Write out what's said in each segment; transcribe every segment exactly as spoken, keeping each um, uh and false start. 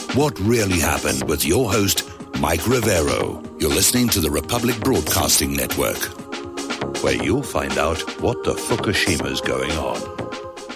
What really happened with your host, Mike Rivero. You're listening to the Republic Broadcasting Network, where you'll find out what the Fukushima's going on.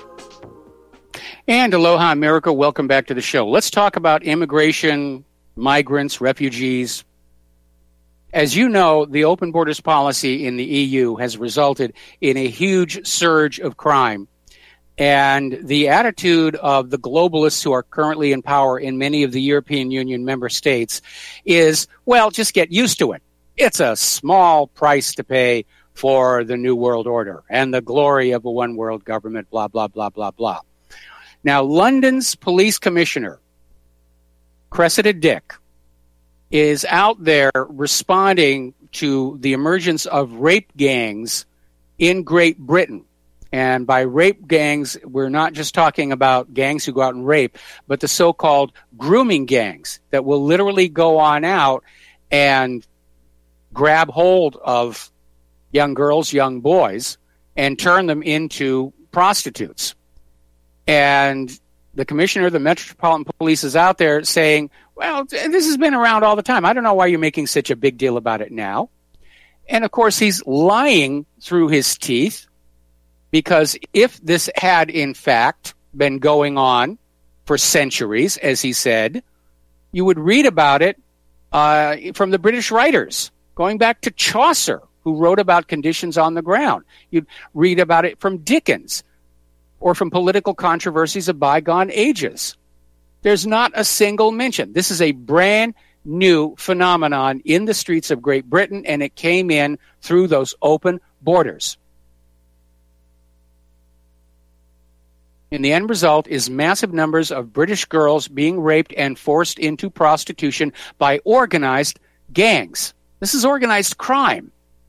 And aloha, America. Welcome back to the show. Let's talk about immigration, migrants, refugees. As you know, the open borders policy in the E U has resulted in a huge surge of crime. And the attitude of the globalists who are currently in power in many of the European Union member states is, well, just get used to it. It's a small price to pay for the New World Order and the glory of a one world government, blah, blah, blah, blah, blah. Now, London's police commissioner, Cressida Dick, is out there responding to the emergence of rape gangs in Great Britain. And by rape gangs, we're not just talking about gangs who go out and rape, but the so-called grooming gangs that will literally go on out and grab hold of young girls, young boys, and turn them into prostitutes. And the commissioner of the Metropolitan Police is out there saying, well, this has been around all the time. I don't know why you're making such a big deal about it now. And, of course, he's lying through his teeth. Because if this had, in fact, been going on for centuries, as he said, you would read about it uh, from the British writers, going back to Chaucer, who wrote about conditions on the ground. You'd read about it from Dickens or from political controversies of bygone ages. There's not a single mention. This is a brand new phenomenon in the streets of Great Britain, and it came in through those open borders. And the end result is massive numbers of British girls being raped and forced into prostitution by organized gangs. This is organized crime.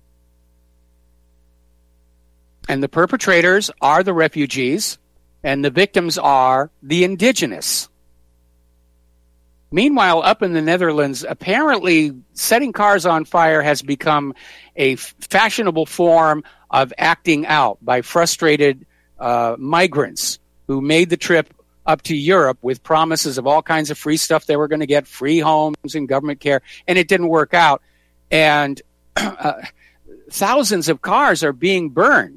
And the perpetrators are the refugees, and the victims are the indigenous. Meanwhile, up in the Netherlands, apparently setting cars on fire has become a fashionable form of acting out by frustrated uh, migrants who made the trip up to Europe with promises of all kinds of free stuff they were going to get, free homes and government care, and it didn't work out. And uh, thousands of cars are being burned.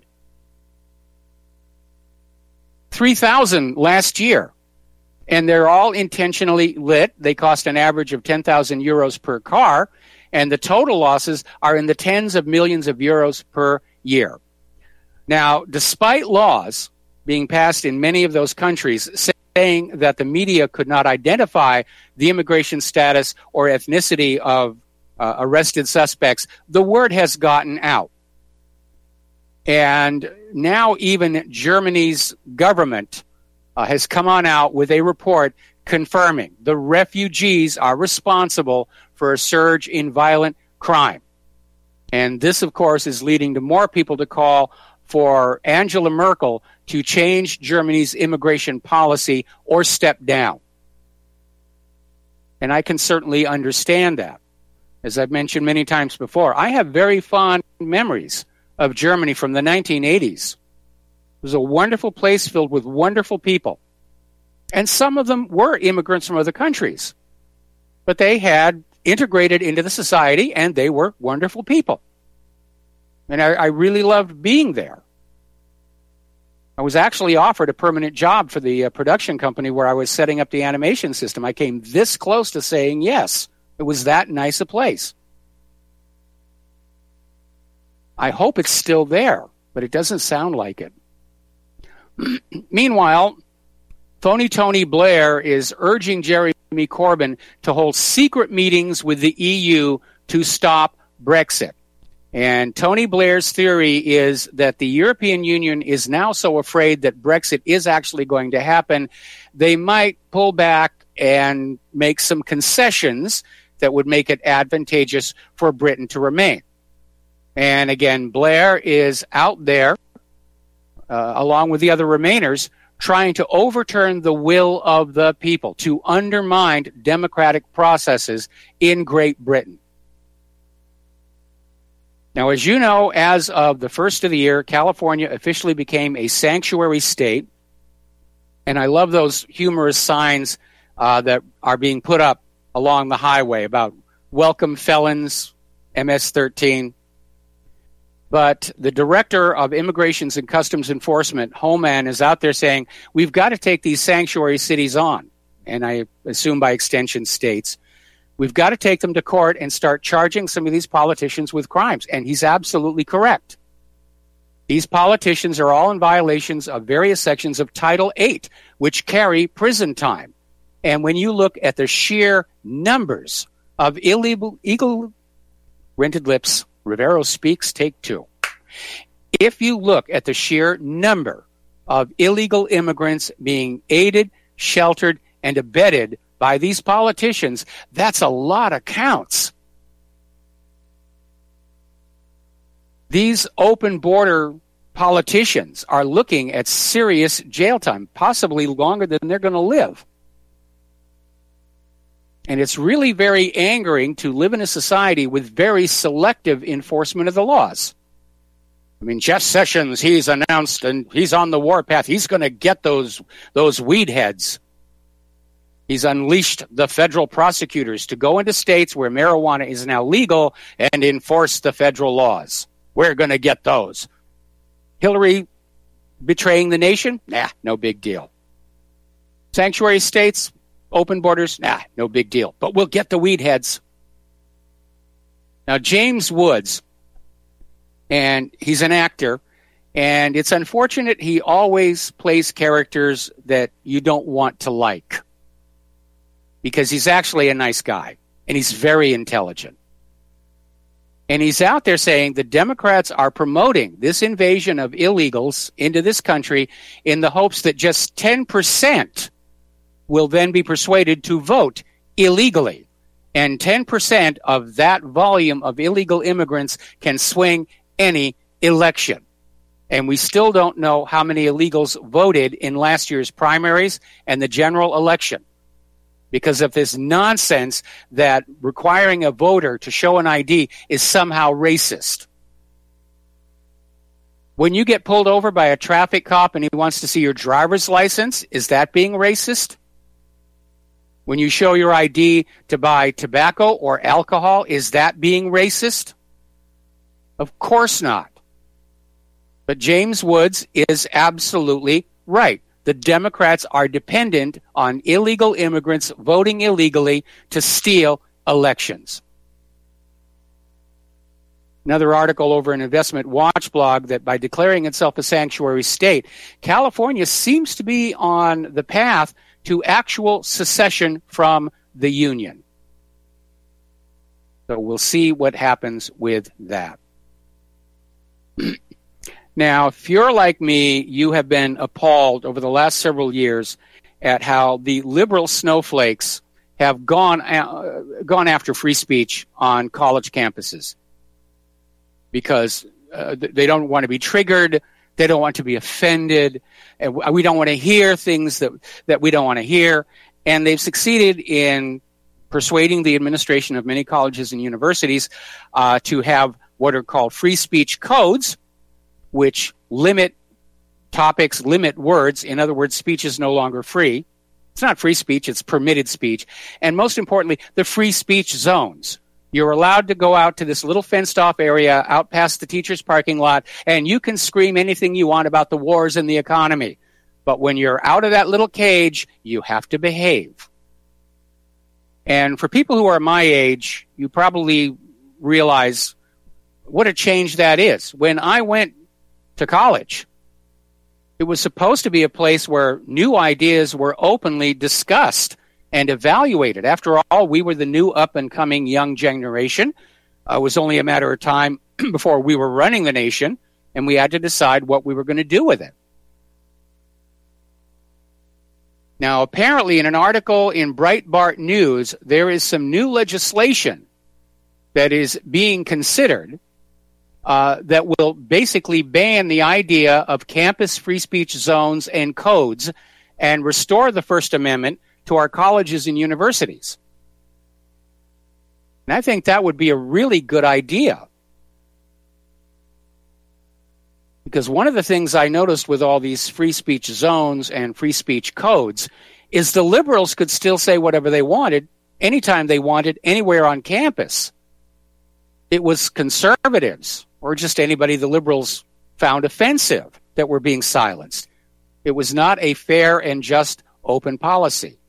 three thousand last year. And they're all intentionally lit. They cost an average of ten thousand euros per car, and the total losses are in the tens of millions of euros per year. Now, despite laws being passed in many of those countries saying that the media could not identify the immigration status or ethnicity of uh, arrested suspects, the word has gotten out. And now even Germany's government uh, has come on out with a report confirming the refugees are responsible for a surge in violent crime. And this, of course, is leading to more people to call for Angela Merkel to change Germany's immigration policy or step down. And I can certainly understand that. As I've mentioned many times before, I have very fond memories of Germany from the nineteen eighties. It was a wonderful place filled with wonderful people. And some of them were immigrants from other countries. But they had integrated into the society, and they were wonderful people. And I, I really loved being there. I was actually offered a permanent job for the uh, production company where I was setting up the animation system. I came this close to saying yes. It was that nice a place. I hope it's still there, but it doesn't sound like it. Meanwhile, phony Tony Blair is urging Jeremy Corbyn to hold secret meetings with the E U to stop Brexit. And Tony Blair's theory is that the European Union is now so afraid that Brexit is actually going to happen, they might pull back and make some concessions that would make it advantageous for Britain to remain. And again, Blair is out there, uh, along with the other Remainers, trying to overturn the will of the people, to undermine democratic processes in Great Britain. Now, as you know, as of the first of the year, California officially became a sanctuary state. And I love those humorous signs uh, that are being put up along the highway about welcome felons, M S thirteen. But the Director of Immigrations and Customs Enforcement, Homan, is out there saying, we've got to take these sanctuary cities on, and I assume by extension states. We've got to take them to court and start charging some of these politicians with crimes. And he's absolutely correct. These politicians are all in violations of various sections of Title eight, which carry prison time. And when you look at the sheer numbers of illegal, illegal rented lips, Rivero speaks, take two. If you look at the sheer number of illegal immigrants being aided, sheltered, and abetted by these politicians, that's a lot of counts. These open border politicians are looking at serious jail time, possibly longer than they're going to live. And it's really very angering to live in a society with very selective enforcement of the laws. I mean, Jeff Sessions, he's announced and he's on the warpath. He's going to get those, those weed heads. He's unleashed the federal prosecutors to go into states where marijuana is now legal and enforce the federal laws. We're going to get those. Hillary betraying the nation? Nah, no big deal. Sanctuary states? Open borders? Nah, no big deal. But we'll get the weed heads. Now, James Woods, and he's an actor, and it's unfortunate he always plays characters that you don't want to like, because he's actually a nice guy, and he's very intelligent. And he's out there saying the Democrats are promoting this invasion of illegals into this country in the hopes that just ten percent will then be persuaded to vote illegally. And ten percent of that volume of illegal immigrants can swing any election. And we still don't know how many illegals voted in last year's primaries and the general election, because of this nonsense that requiring a voter to show an I D is somehow racist. When you get pulled over by a traffic cop and he wants to see your driver's license, is that being racist? When you show your I D to buy tobacco or alcohol, is that being racist? Of course not. But James Woods is absolutely right. The Democrats are dependent on illegal immigrants voting illegally to steal elections. Another article over in Investment Watch blog that by declaring itself a sanctuary state, California seems to be on the path to actual secession from the Union. So we'll see what happens with that. Now, if you're like me, you have been appalled over the last several years at how the liberal snowflakes have gone uh, gone after free speech on college campuses, because uh, they don't want to be triggered, they don't want to be offended, and we don't want to hear things that, that we don't want to hear. And they've succeeded in persuading the administration of many colleges and universities uh, to have what are called free speech codes, which limit topics, limit words. In other words, speech is no longer free. It's not free speech, it's permitted speech. And most importantly, the free speech zones. You're allowed to go out to this little fenced-off area out past the teacher's parking lot, and you can scream anything you want about the wars and the economy. But when you're out of that little cage, you have to behave. And for people who are my age, you probably realize what a change that is. When I went to college, it was supposed to be a place where new ideas were openly discussed and evaluated. After all, we were the new up-and-coming young generation. Uh, it was only a matter of time before we were running the nation, and we had to decide what we were going to do with it. Now, apparently, in an article in Breitbart News, there is some new legislation that is being considered Uh, that will basically ban the idea of campus free speech zones and codes and restore the First Amendment to our colleges and universities. And I think that would be a really good idea. Because one of the things I noticed with all these free speech zones and free speech codes is the liberals could still say whatever they wanted, anytime they wanted, anywhere on campus. It was conservatives, or just anybody the liberals found offensive, that were being silenced. It was not a fair and just open policy.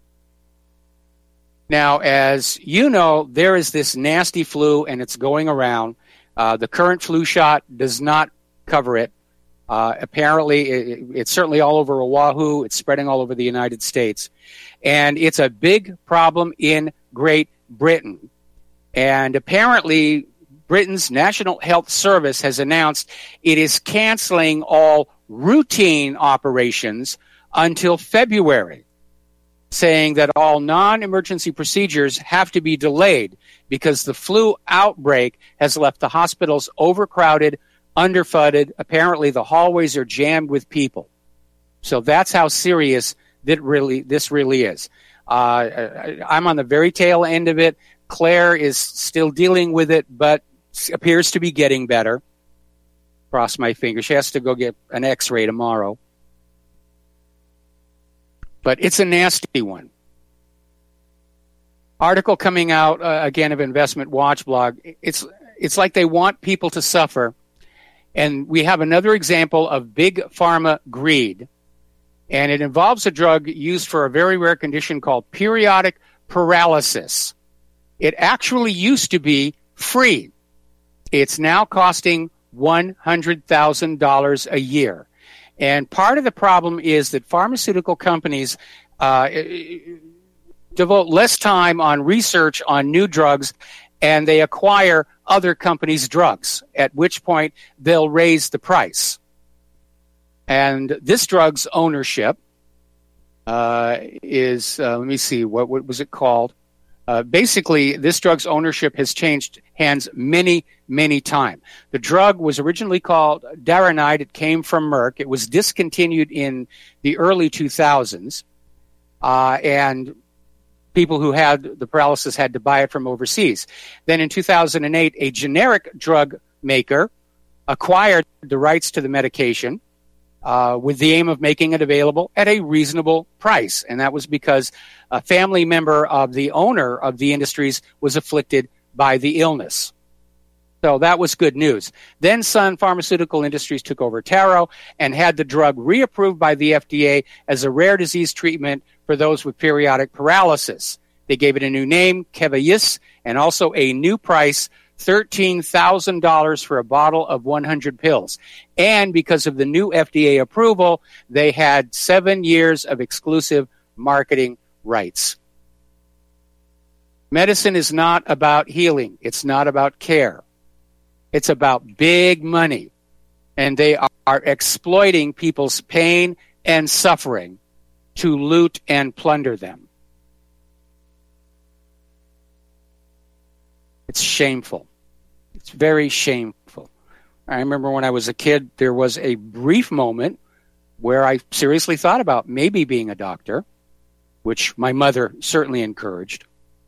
Now, as you know, there is this nasty flu, and it's going around. Uh, the current flu shot does not cover it. Uh, apparently, it, it's certainly all over Oahu. It's spreading all over the United States. And it's a big problem in Great Britain. And apparently, Britain's National Health Service has announced it is canceling all routine operations until February, saying that all non-emergency procedures have to be delayed because the flu outbreak has left the hospitals overcrowded, underfunded. Apparently, the hallways are jammed with people. So that's how serious that really this really is. Uh, I'm on the very tail end of it. Claire is still dealing with it, but appears to be getting better. Cross my fingers. She has to go get an x-ray tomorrow. But it's a nasty one. Article coming out, uh, again, of Investment Watch blog. It's, it's like they want people to suffer. And we have another example of big pharma greed. And it involves a drug used for a very rare condition called periodic paralysis. It actually used to be free. It's now costing one hundred thousand dollars a year. And part of the problem is that pharmaceutical companies uh, devote less time on research on new drugs, and they acquire other companies' drugs, at which point they'll raise the price. And this drug's ownership uh, is, uh, let me see, what, what was it called? Uh, basically, this drug's ownership has changed hands many, many times. The drug was originally called Daranide. It came from Merck. It was discontinued in the early two thousands, uh, and people who had the paralysis had to buy it from overseas. Then in two thousand eight, a generic drug maker acquired the rights to the medication uh, with the aim of making it available at a reasonable price, and that was because a family member of the owner of the industries was afflicted by the illness. So that was good news. Then Sun Pharmaceutical Industries took over Taro and had the drug reapproved by the F D A as a rare disease treatment for those with periodic paralysis. They gave it a new name, Kevayis, and also a new price, thirteen thousand dollars for a bottle of one hundred pills. And because of the new F D A approval, they had seven years of exclusive marketing rights. Medicine is not about healing. It's not about care. It's about big money. And they are, are exploiting people's pain and suffering to loot and plunder them. It's shameful. It's very shameful. I remember when I was a kid, there was a brief moment where I seriously thought about maybe being a doctor, which my mother certainly encouraged,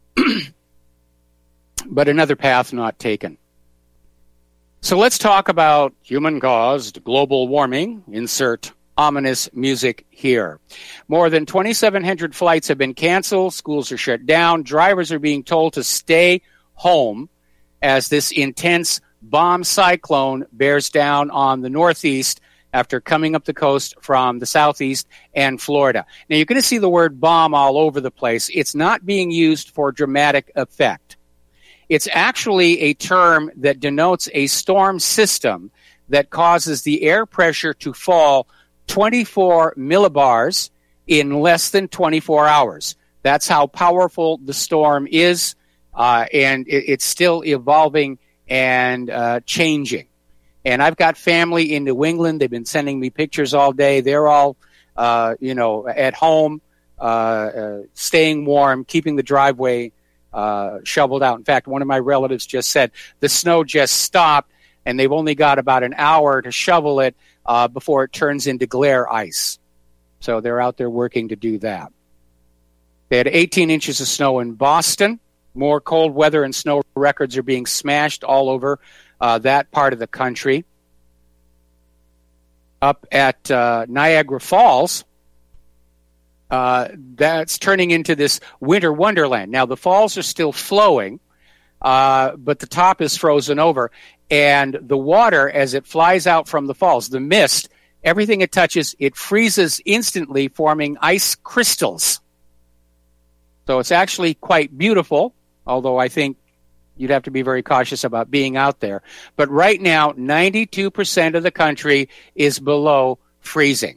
but another path not taken. So let's talk about human-caused global warming. Insert ominous music here. More than twenty-seven hundred flights have been canceled. Schools are shut down. Drivers are being told to stay home as this intense bomb cyclone bears down on the Northeast after coming up the coast from the Southeast and Florida. Now, you're going to see the word bomb all over the place. It's not being used for dramatic effect. It's actually a term that denotes a storm system that causes the air pressure to fall twenty-four millibars in less than twenty-four hours. That's how powerful the storm is, uh, and it, it's still evolving and uh, changing. And I've got family in New England. They've been sending me pictures all day. They're all, uh, you know, at home, uh, uh, staying warm, keeping the driveway uh, shoveled out. In fact, one of my relatives just said the snow just stopped, and they've only got about an hour to shovel it uh, before it turns into glare ice. So they're out there working to do that. They had eighteen inches of snow in Boston. More cold weather and snow records are being smashed all over Uh, that part of the country. Up at uh, Niagara Falls, uh, that's turning into this winter wonderland. Now, the falls are still flowing, uh, but the top is frozen over. And the water, as it flies out from the falls, the mist, everything it touches, it freezes instantly, forming ice crystals. So it's actually quite beautiful, although I think you'd have to be very cautious about being out there. But right now, ninety-two percent of the country is below freezing.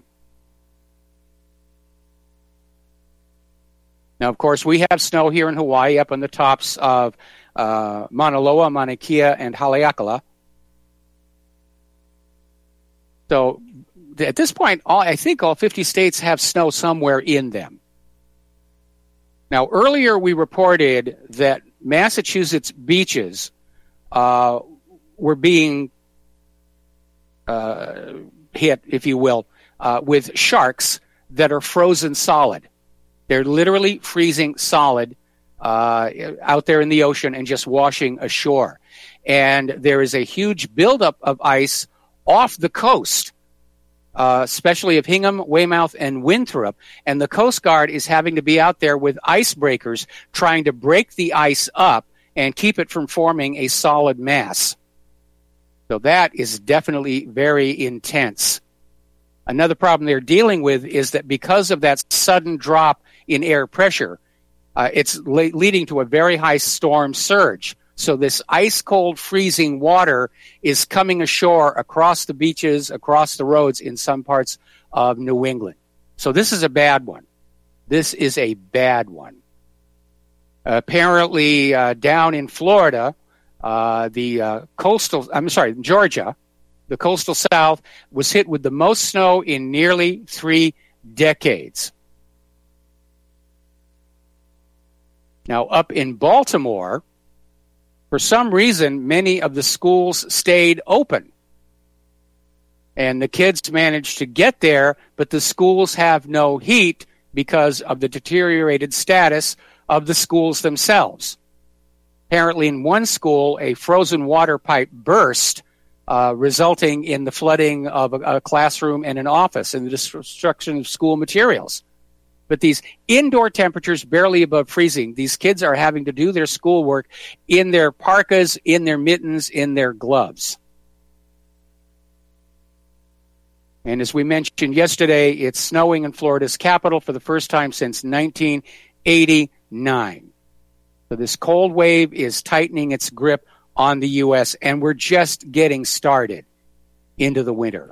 Now, of course, we have snow here in Hawaii up on the tops of uh, Mauna Loa, Mauna Kea, and Haleakala. So at this point, all, I think all fifty states have snow somewhere in them. Now, earlier we reported that Massachusetts beaches uh, were being uh, hit, if you will, uh, with sharks that are frozen solid. They're literally freezing solid uh, out there in the ocean and just washing ashore. And there is a huge buildup of ice off the coast, uh, especially of Hingham, Weymouth, and Winthrop. And the Coast Guard is having to be out there with icebreakers trying to break the ice up and keep it from forming a solid mass. So that is definitely very intense. Another problem they're dealing with is that because of that sudden drop in air pressure, uh, it's le- leading to a very high storm surge. So this ice-cold freezing water is coming ashore across the beaches, across the roads in some parts of New England. So this is a bad one. This is a bad one. Apparently, uh, down in Florida, uh, the uh, coastal, I'm sorry, Georgia, the coastal South was hit with the most snow in nearly three decades. Now, up in Baltimore, for some reason, many of the schools stayed open. And the kids managed to get there, but the schools have no heat because of the deteriorated status of the schools themselves. Apparently, in one school, a frozen water pipe burst, uh, resulting in the flooding of a, a classroom and an office and the destruction of school materials. But these indoor temperatures barely above freezing, these kids are having to do their schoolwork in their parkas, in their mittens, in their gloves. And as we mentioned yesterday, it's snowing in Florida's capital for the first time since nineteen eighty-nine. So this cold wave is tightening its grip on the U S, and we're just getting started into the winter.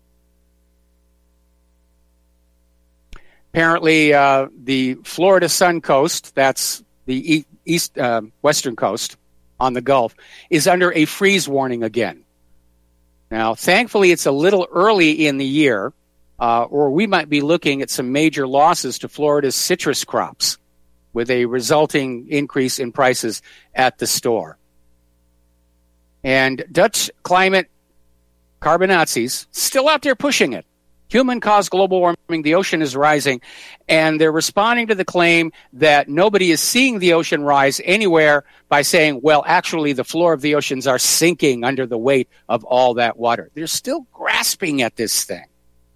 Apparently, uh, the Florida Sun Coast, that's the e- east uh, western coast on the Gulf, is under a freeze warning again. Now, thankfully, it's a little early in the year, uh, or we might be looking at some major losses to Florida's citrus crops with a resulting increase in prices at the store. And Dutch climate carbonazis still out there pushing it. Human-caused global warming, the ocean is rising, and they're responding to the claim that nobody is seeing the ocean rise anywhere by saying, well, actually, the floor of the oceans are sinking under the weight of all that water. They're still grasping at this thing.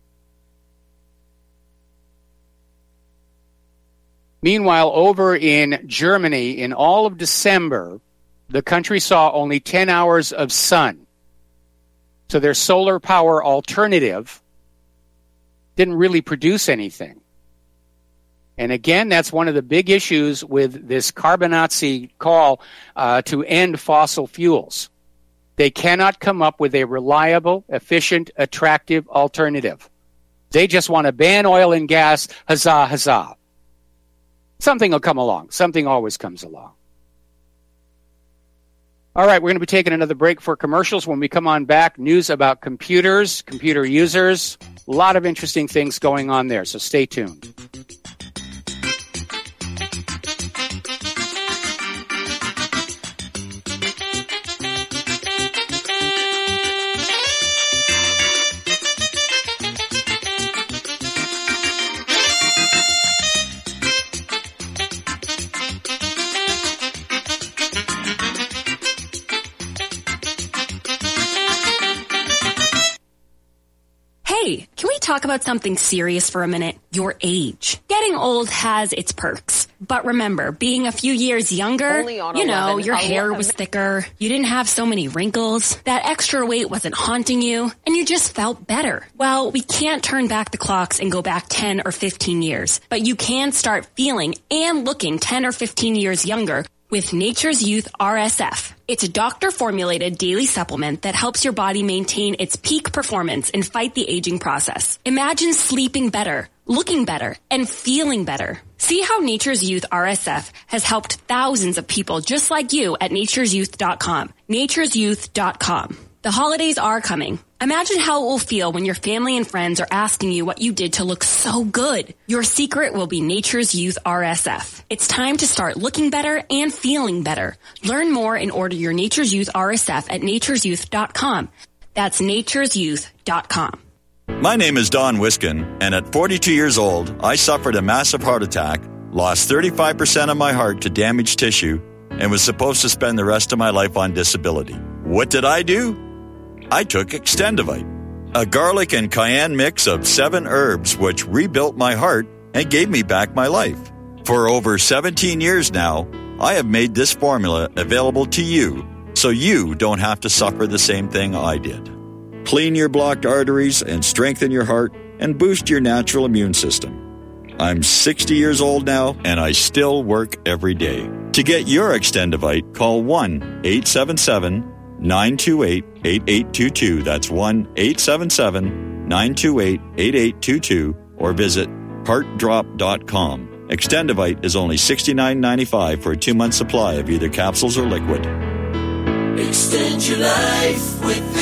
Meanwhile, over in Germany, in all of December, the country saw only ten hours of sun. So their solar power alternative didn't really produce anything. And again, that's one of the big issues with this Carbonazi call uh, to end fossil fuels. They cannot come up with a reliable, efficient, attractive alternative. They just want to ban oil and gas, huzzah, huzzah. Something will come along. Something always comes along. All right, we're going to be taking another break for commercials. When we come on back, news about computers, computer users, a lot of interesting things going on there, so stay tuned. talk about something serious for a minute? Your age. Getting old has its perks. But remember, being a few years younger, you know, your hair was thicker, you didn't have so many wrinkles, that extra weight wasn't haunting you, and you just felt better. Well, we can't turn back the clocks and go back ten or fifteen years, but you can start feeling and looking ten or fifteen years younger with Nature's Youth R S F. It's a doctor-formulated daily supplement that helps your body maintain its peak performance and fight the aging process. Imagine sleeping better, looking better, and feeling better. See how Nature's Youth R S F has helped thousands of people just like you at natures youth dot com. natures youth dot com. The holidays are coming. Imagine how it will feel when your family and friends are asking you what you did to look so good. Your secret will be Nature's Youth R S F. It's time to start looking better and feeling better. Learn more and order your Nature's Youth R S F at natures youth dot com. That's natures youth dot com. My name is Don Wiskin, and at forty-two years old, I suffered a massive heart attack, lost thirty-five percent of my heart to damaged tissue, and was supposed to spend the rest of my life on disability. What did I do? I took Extendivite, a garlic and cayenne mix of seven herbs which rebuilt my heart and gave me back my life. For over seventeen years now, I have made this formula available to you so you don't have to suffer the same thing I did. Clean your blocked arteries and strengthen your heart and boost your natural immune system. I'm sixty years old now and I still work every day. To get your Extendivite, call one eight seven seven, nine two eight, eight eight two two. That's one eight seven seven, nine two eight, eight eight two two or visit heart drop dot com. Extendivite is only sixty-nine ninety-five for a two-month supply of either capsules or liquid. Extend your life with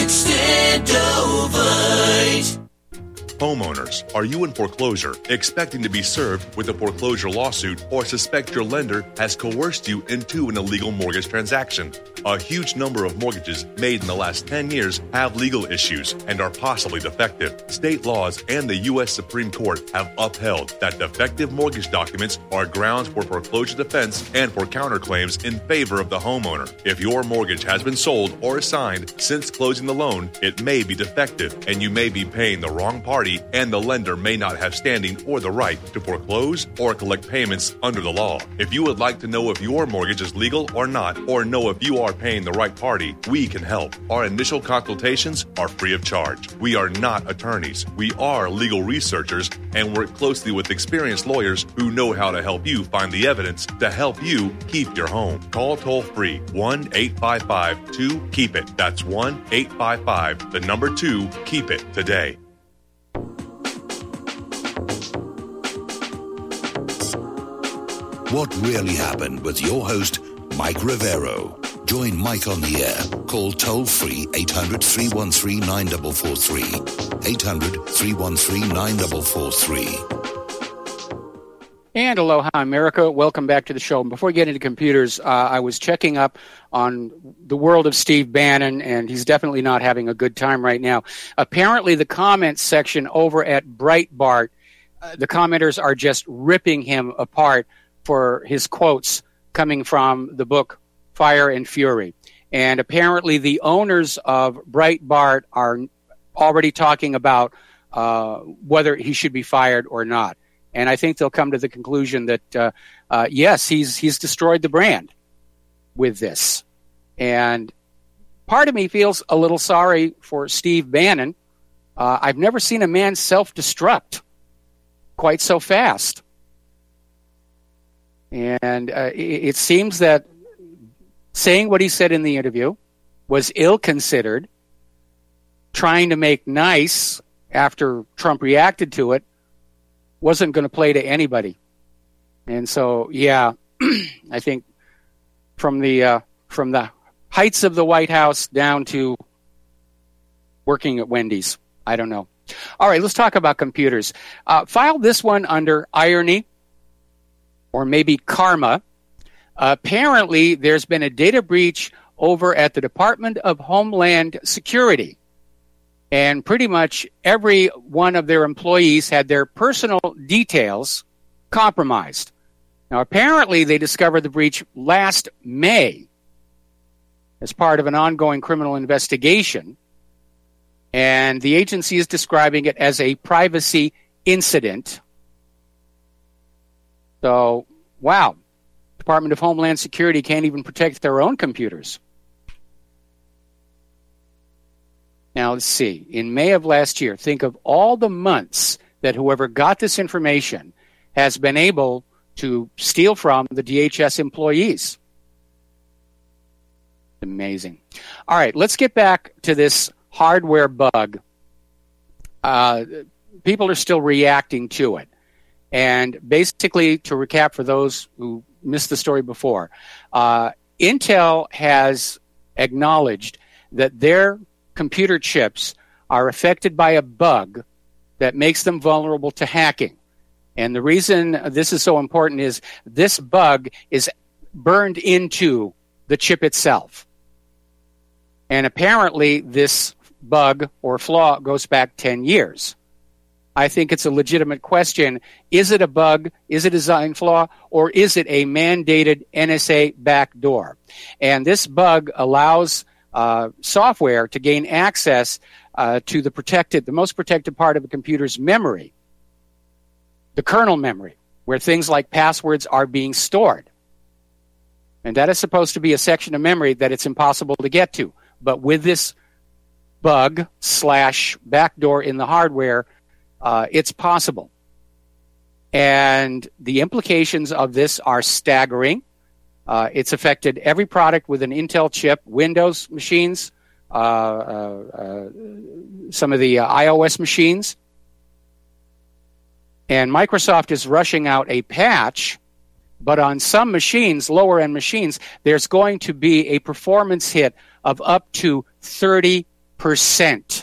Extendovite. Homeowners, are you in foreclosure, expecting to be served with a foreclosure lawsuit, or suspect your lender has coerced you into an illegal mortgage transaction? A huge number of mortgages made in the last ten years have legal issues and are possibly defective. State laws and the U S Supreme Court have upheld that defective mortgage documents are grounds for foreclosure defense and for counterclaims in favor of the homeowner. If your mortgage has been sold or assigned since closing the loan, it may be defective and you may be paying the wrong party, and the lender may not have standing or the right to foreclose or collect payments under the law. If you would like to know if your mortgage is legal or not, or know if you are paying the right party, we can help. Our initial consultations are free of charge. We are not attorneys. We are legal researchers and work closely with experienced lawyers who know how to help you find the evidence to help you keep your home. Call toll-free one eight five five two keep it. That's one eight five five, the number two, keep it today. What really happened with your host, Mike Rivero. Join Mike on the air. Call toll-free eight hundred, three one three, nine four four three. eight hundred, three one three, nine four four three. And aloha, America. Welcome back to the show. Before we get into computers, uh, I was checking up on the world of Steve Bannon, and he's definitely not having a good time right now. Apparently, the comments section over at Breitbart, uh, the commenters are just ripping him apart for his quotes coming from the book Fire and Fury. And apparently the owners of Breitbart are already talking about uh, whether he should be fired or not. And I think they'll come to the conclusion that, uh, uh, yes, he's he's destroyed the brand with this. And part of me feels a little sorry for Steve Bannon. Uh, I've never seen a man self-destruct quite so fast. And uh, it, it seems that saying what he said in the interview was ill-considered. Trying to make nice after Trump reacted to it wasn't going to play to anybody. And so, yeah, I think from the uh, from the heights of the White House down to working at Wendy's, I don't know. All right, let's talk about computers. Uh, file this one under irony, or maybe karma. Uh, apparently, there's been a data breach over at the Department of Homeland Security. And pretty much every one of their employees had their personal details compromised. Now, apparently, they discovered the breach last May as part of an ongoing criminal investigation. And the agency is describing it as a privacy incident. So, wow. Department of Homeland Security can't even protect their own computers. Now, let's see. In May of last year, think of all the months that whoever got this information has been able to steal from the D H S employees. Amazing. All right, let's get back to this hardware bug. Uh, people are still reacting to it. And basically, to recap for those who missed the story before, uh, Intel has acknowledged that their computer chips are affected by a bug that makes them vulnerable to hacking. And the reason this is so important is this bug is burned into the chip itself. And apparently this bug or flaw goes back ten years. I think it's a legitimate question. Is it a bug? Is it a design flaw? Or is it a mandated N S A backdoor? And this bug allows uh, software to gain access uh, to the protected, the most protected part of a computer's memory, the kernel memory, where things like passwords are being stored. And that is supposed to be a section of memory that it's impossible to get to. But with this bug slash backdoor in the hardware, uh, it's possible. And the implications of this are staggering. Uh, it's affected every product with an Intel chip, Windows machines, uh, uh, uh, some of the uh, iOS machines. And Microsoft is rushing out a patch, but on some machines, lower-end machines, there's going to be a performance hit of up to thirty percent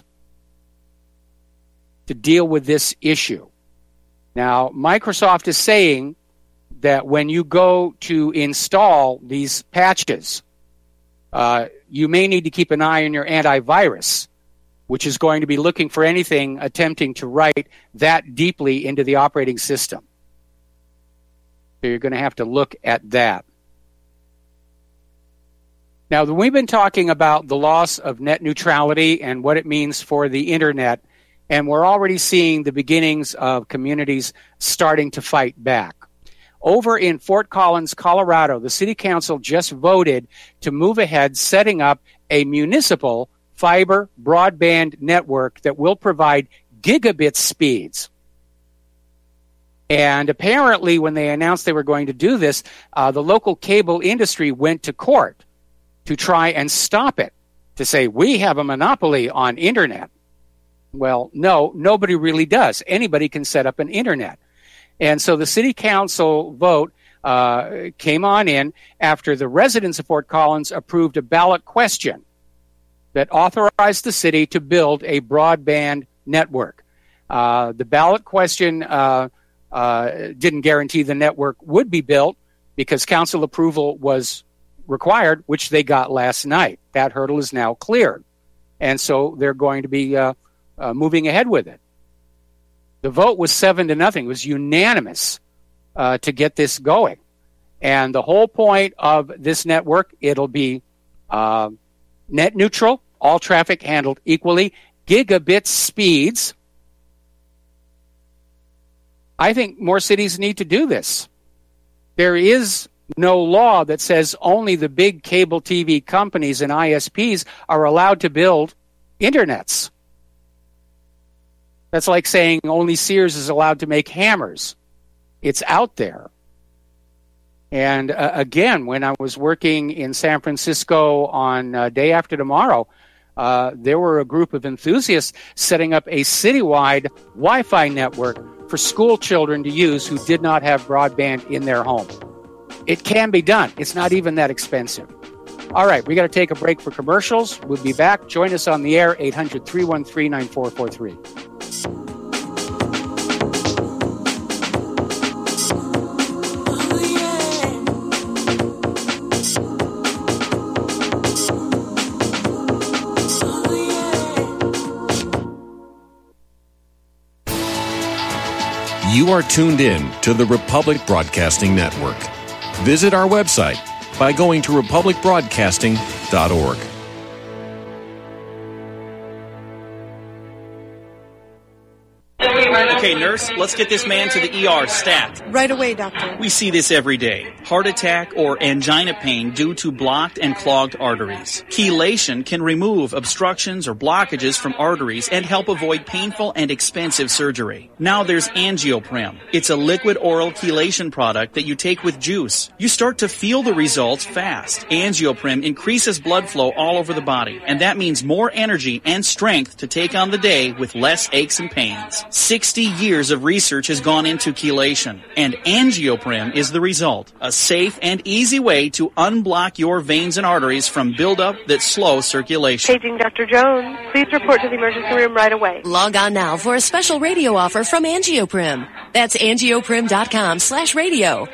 to deal with this issue. Now, Microsoft is saying that when you go to install these patches, uh, you may need to keep an eye on your antivirus, which is going to be looking for anything attempting to write that deeply into the operating system. So you're going to have to look at that. Now, we've been talking about the loss of net neutrality and what it means for the Internet, and we're already seeing the beginnings of communities starting to fight back. Over in Fort Collins, Colorado, the city council just voted to move ahead setting up a municipal fiber broadband network that will provide gigabit speeds. And apparently, when they announced they were going to do this, uh, the local cable industry went to court to try and stop it, to say, we have a monopoly on Internet. Well, no, nobody really does. Anybody can set up an Internet. And so the city council vote uh, came on in after the residents of Fort Collins approved a ballot question that authorized the city to build a broadband network. Uh, the ballot question uh, uh, didn't guarantee the network would be built because council approval was required, which they got last night. That hurdle is now cleared. And so they're going to be uh, uh, moving ahead with it. The vote was seven to nothing. It was unanimous uh, to get this going. And the whole point of this network, it'll be uh, net neutral, all traffic handled equally, gigabit speeds. I think more cities need to do this. There is no law that says only the big cable T V companies and I S Ps are allowed to build internets. That's like saying only Sears is allowed to make hammers. It's out there. And uh, again, when I was working in San Francisco on uh, Day After Tomorrow, uh, there were a group of enthusiasts setting up a citywide Wi-Fi network for school children to use who did not have broadband in their home. It can be done. It's not even that expensive. All right, we got to take a break for commercials. We'll be back. Join us on the air, eight hundred, three one three, nine four four three. You are tuned in to the Republic Broadcasting Network. Visit our website by going to republic broadcasting dot org. Okay, nurse, let's get this man to the E R stat. Right away, doctor. We see this every day. Heart attack or angina pain due to blocked and clogged arteries. Chelation can remove obstructions or blockages from arteries and help avoid painful and expensive surgery. Now there's Angioprim. It's a liquid oral chelation product that you take with juice. You start to feel the results fast. Angioprim increases blood flow all over the body, and that means more energy and strength to take on the day with less aches and pains. sixty years of research has gone into chelation, and Angioprim is the result. A safe and easy way to unblock your veins and arteries from buildup that slow circulation. Paging Doctor Jones. Please report to the emergency room right away. Log on now for a special radio offer from Angioprim. That's angioprim.com slash radio.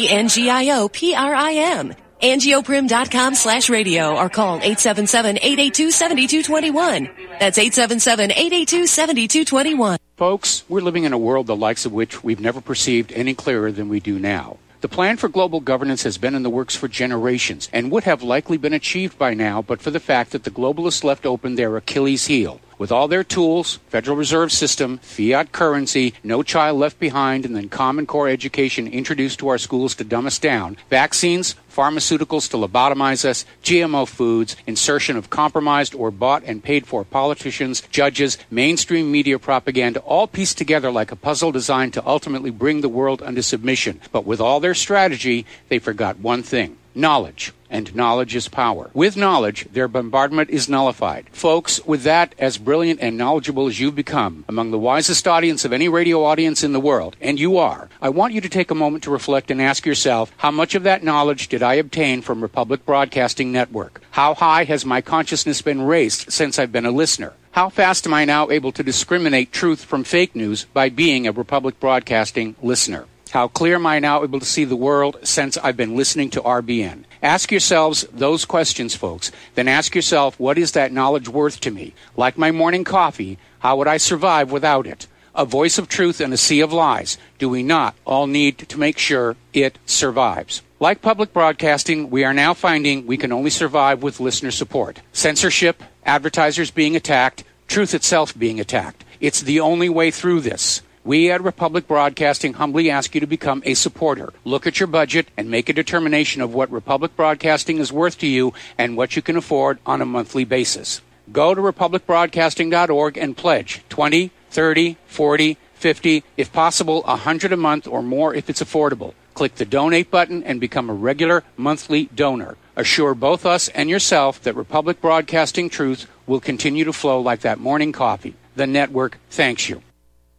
A-N-G-I-O-P-R-I-M. Angioprim.com slash radio or call eight seven seven, eight eight two, seven two two one. That's eight seven seven, eight eight two, seven two two one. Folks, we're living in a world the likes of which we've never perceived any clearer than we do now. The plan for global governance has been in the works for generations and would have likely been achieved by now but for the fact that the globalists left open their Achilles heel. With all their tools, Federal Reserve System, fiat currency, no child left behind, and then Common Core education introduced to our schools to dumb us down, vaccines, pharmaceuticals to lobotomize us, G M O foods, insertion of compromised or bought and paid for politicians, judges, mainstream media propaganda, all pieced together like a puzzle designed to ultimately bring the world under submission. But with all their strategy, they forgot one thing. Knowledge. And knowledge is power. With knowledge, their bombardment is nullified. Folks, with that, as brilliant and knowledgeable as you've become, among the wisest audience of any radio audience in the world, and you are, I want you to take a moment to reflect and ask yourself, how much of that knowledge did I obtain from Republic Broadcasting Network? How high has my consciousness been raised since I've been a listener? How fast am I now able to discriminate truth from fake news by being a Republic Broadcasting listener? How clear am I now able to see the world since I've been listening to R B N? Ask yourselves those questions, folks. Then ask yourself, what is that knowledge worth to me? Like my morning coffee, how would I survive without it? A voice of truth in a sea of lies. Do we not all need to make sure it survives? Like public broadcasting, we are now finding we can only survive with listener support. Censorship, advertisers being attacked, truth itself being attacked. It's the only way through this. We at Republic Broadcasting humbly ask you to become a supporter. Look at your budget and make a determination of what Republic Broadcasting is worth to you and what you can afford on a monthly basis. Go to republic broadcasting dot org and pledge twenty, thirty, forty, fifty, if possible one hundred a month or more if it's affordable. Click the donate button and become a regular monthly donor. Assure both us and yourself that Republic Broadcasting truth will continue to flow like that morning coffee. The network thanks you.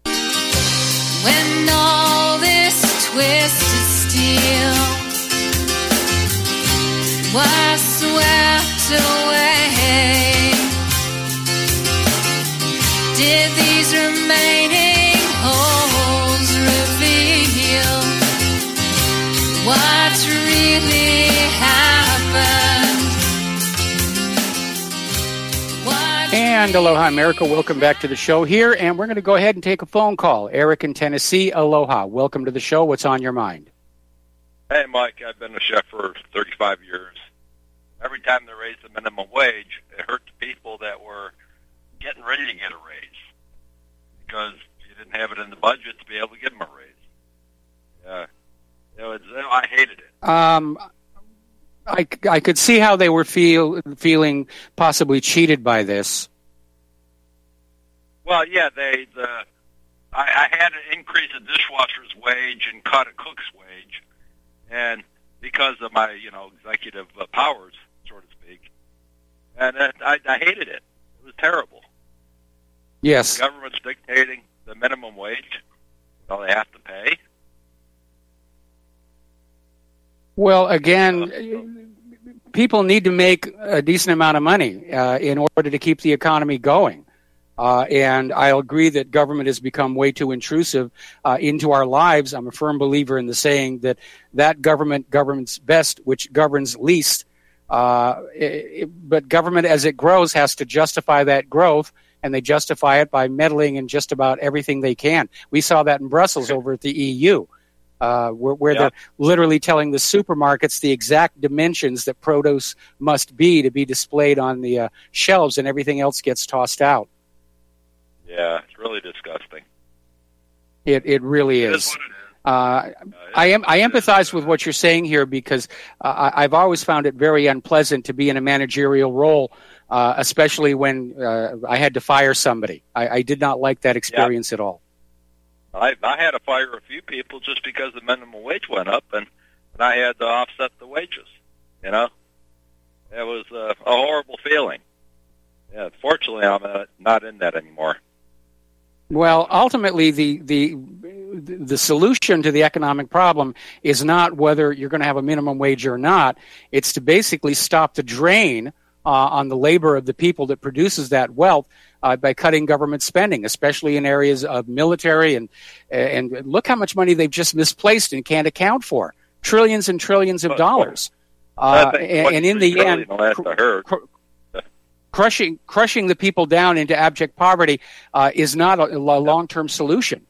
When all this twisted steel was swept away, did these remaining holes reveal what's really happened? And aloha, America. Welcome back to the show here. And we're going to go ahead and take a phone call. Eric in Tennessee, aloha. Welcome to the show. What's on your mind? Hey, Mike. I've been a chef for thirty-five years. Every time they raised the minimum wage, it hurt the people that were getting ready to get a raise because you didn't have it in the budget to be able to give them a raise. Yeah. It was, I hated it. Um... I, I could see how they were feel feeling possibly cheated by this. Well, yeah, they the I, I had to increase a dishwasher's wage and cut a cook's wage, and because of my you know executive uh, powers, so to speak, and uh, I, I hated it. It was terrible. Yes, the government's dictating the minimum wage. Well, they have to pay. Well, again, people need to make a decent amount of money uh, in order to keep the economy going. Uh, and I'll agree that government has become way too intrusive uh, into our lives. I'm a firm believer in the saying that that government governs best, which governs least. Uh, it, but government, as it grows, has to justify that growth, and they justify it by meddling in just about everything they can. We saw that in Brussels over at the E U. Uh, where, where yeah. they're literally telling the supermarkets the exact dimensions that produce must be to be displayed on the uh, shelves, and everything else gets tossed out. Yeah, it's really disgusting. It it really It is. is what it is. Uh, I am I empathize with what you're saying here because uh, I, I've always found it very unpleasant to be in a managerial role, uh, especially when uh, I had to fire somebody. I, I did not like that experience yeah. at all. I, I had to fire a few people just because the minimum wage went up, and, and I had to offset the wages. You know, it was uh, a horrible feeling. Yeah, fortunately, I'm uh, not in that anymore. Well, ultimately, the the the solution to the economic problem is not whether you're going to have a minimum wage or not. It's to basically stop the drain uh, on the labor of the people that produces that wealth uh, by cutting government spending, especially in areas of military. And and look how much money they've just misplaced and can't account for. Trillions and trillions of dollars. Uh, and, and in the end, last I heard. Cr- Crushing crushing the people down into abject poverty uh, is not a, a long-term solution.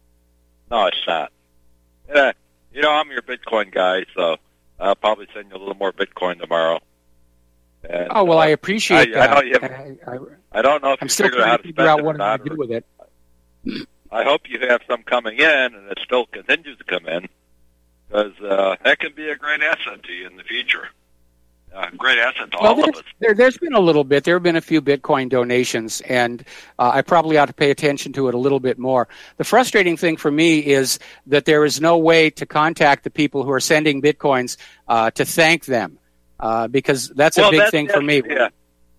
No, it's not. Yeah, you know, I'm your Bitcoin guy, so I'll probably send you a little more Bitcoin tomorrow. And, oh, well, uh, I appreciate I, that. I, know you have, I, I, I don't know if I'm you still figured out trying how to to figure spend out it what or I'm not. going to do with it. I hope you have some coming in, and it still continues to come in, because uh, that can be a great asset to you in the future. Uh, great asset to well, all of us. There, there's been a little bit. There have been a few Bitcoin donations, and uh, I probably ought to pay attention to it a little bit more. The frustrating thing for me is that there is no way to contact the people who are sending Bitcoins uh, to thank them, uh, because that's well, a big that's, thing for me. Yeah.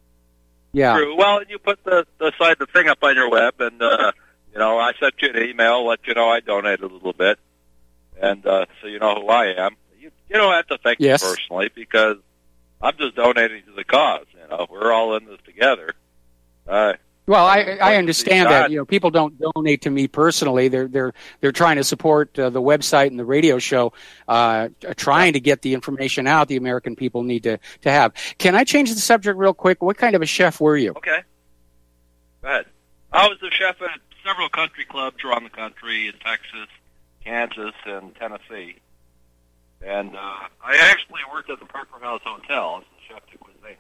Yeah. True. Well, you put the, the side the thing up on your web, and uh, you know, I sent you an email, let you know I donated a little bit, and uh, so you know who I am. You, you don't have to thank yes. me personally, because I'm just donating to the cause. You know, we're all in this together. Uh, well, I I understand that. You know, people don't donate to me personally. They're they're they're trying to support uh, the website and the radio show, uh, trying to get the information out the American people need to to have. Can I change the subject real quick? What kind of a chef were you? Okay. Go ahead. I was a chef at several country clubs around the country in Texas, Kansas, and Tennessee. And uh, I actually worked at the Parker House Hotel as a chef de cuisine.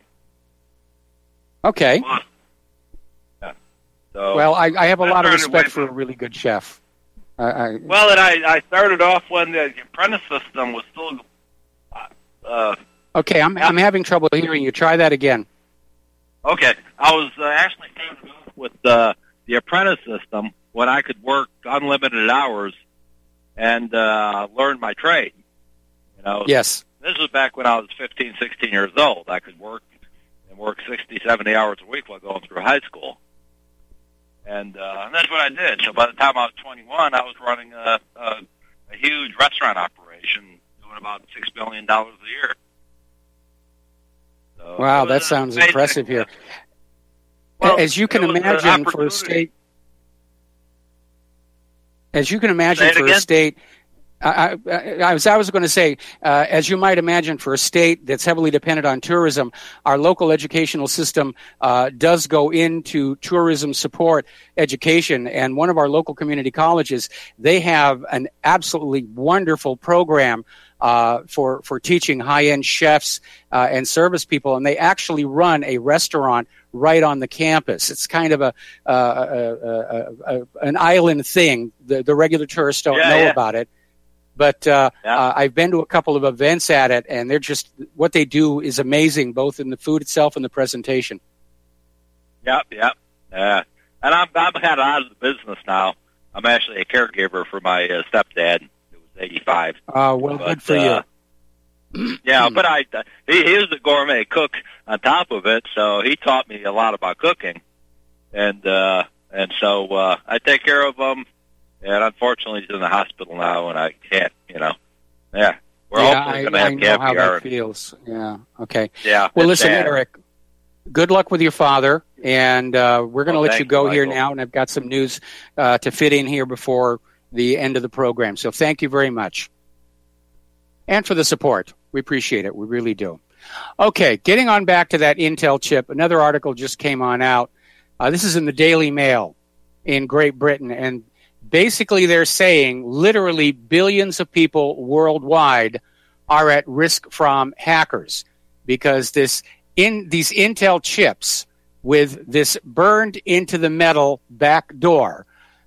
Okay. Yeah. So well, I, I have a I lot of respect for a really good chef. I, I, well, and I, I started off when the apprentice system was still. Uh, okay, I'm I'm having trouble hearing you. Try that again. Okay, I was uh, actually started off with uh, the apprentice system when I could work unlimited hours and uh, learn my trade. You know, yes. This was back when I was fifteen, sixteen years old. I could work and work sixty, seventy hours a week while going through high school. And, uh, and that's what I did. So by the time I was twenty-one, I was running a, a, a huge restaurant operation doing about six billion dollars a year. So wow, that sounds amazing. Impressive here. Well, as you can imagine for a state... As you can imagine for again? a state... I, I, I was I was going to say, uh, as you might imagine, for a state that's heavily dependent on tourism, our local educational system uh, does go into tourism support education. And one of our local community colleges, they have an absolutely wonderful program uh, for for teaching high-end chefs uh, and service people, and they actually run a restaurant right on the campus. It's kind of a, uh, a, a, a an island thing. The, the regular tourists don't yeah, know yeah. about it. But uh, yeah. uh, I've been to a couple of events at it, and they're just what they do is amazing, both in the food itself and the presentation. Yep, yep, yeah. And I'm I'm head out of the business now. I'm actually a caregiver for my uh, stepdad, who was eighty-five. Oh, uh, well, but, good for uh, you. Yeah, but I uh, he, he was a gourmet cook on top of it, so he taught me a lot about cooking, and uh, and so uh, I take care of him. And unfortunately, he's in the hospital now, and I can't, you know. Yeah, we're yeah, hopefully going I, to have I know caviar. how that and, feels. Yeah. Okay. Yeah. Well, listen, sad. Eric. Good luck with your father, and uh, we're going to well, let you go you, here now. And I've got some news uh, to fit in here before the end of the program. So thank you very much, and for the support. We appreciate it. We really do. Okay, getting on back to that Intel chip. Another article just came on out. Uh, this is in the Daily Mail in Great Britain, and basically, they're saying literally billions of people worldwide are at risk from hackers because this in these Intel chips with this burned into the metal back door